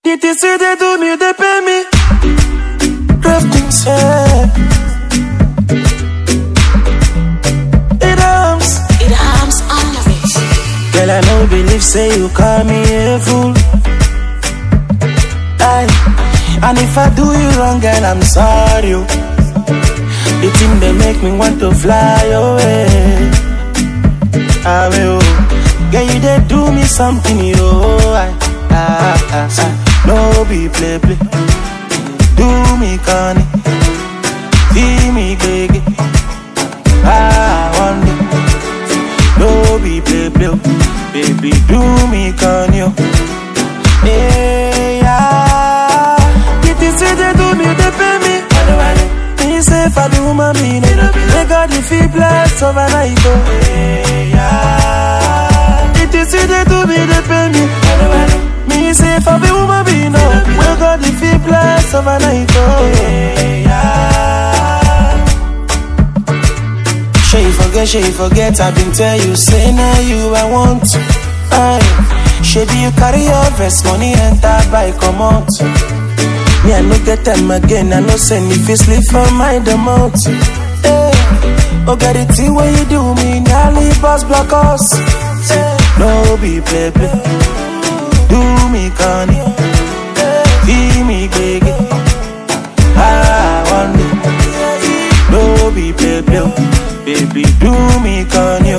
It is they do me, they pay me. Rêve comme ça. It arms on the wrist. Girl, I no believe say you call me a fool. Aye. And if I do you wrong, girl, I'm sorry. The thing they make me want to fly away. I will. Girl, you they do me something, yo. No be play. Do me corny, feel me gay. I want it. No be play. Baby, do me corny. Hey, yeah. It is they do me, they pay me. Me say for the woman, me no. They got the feel blessed overnight. Hey, yeah. It is they do me, they pay me. Me say for the woman, me no. We got the feel blessed overnight. Hey, yeah. Sure you forget. I've been tell you, say now you I want. Aye. Shady, you carry your vest, money enter by come out. Me, I no get them again, I no send if you sleep for my demount. Hey, oh, get it see what you do, me, nearly boss block us. Hey, no be play. Do me corny, feel me gay. I want it. No be play. Baby, do me corny.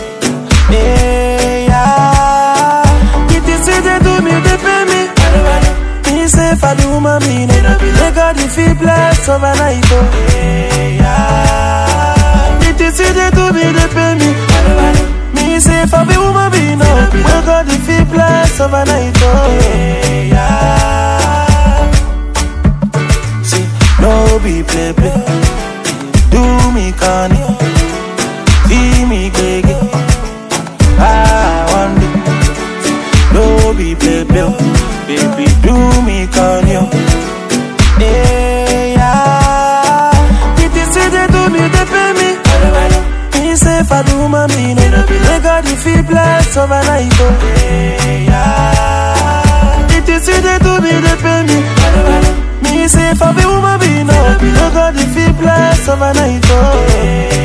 Hey, yeah. They do me, they pay me. Me say for the woman, me no. They got the feel blessed overnight. Hey, yeah. It is they do me, they pay me. Me say for the woman, me no. We got the feel blessed overnight. Hey, yeah. See, no be play. Do me corny, feel me gay. I want it. No be play, baby, do me corny. Hey, yeah. It is they do me, they pay me. Me say for the woman, me no. They got the feel blessed overnight. Hey, yeah. It is they do me, they pay me. Me say for the woman, me no. They got the feel blessed overnight.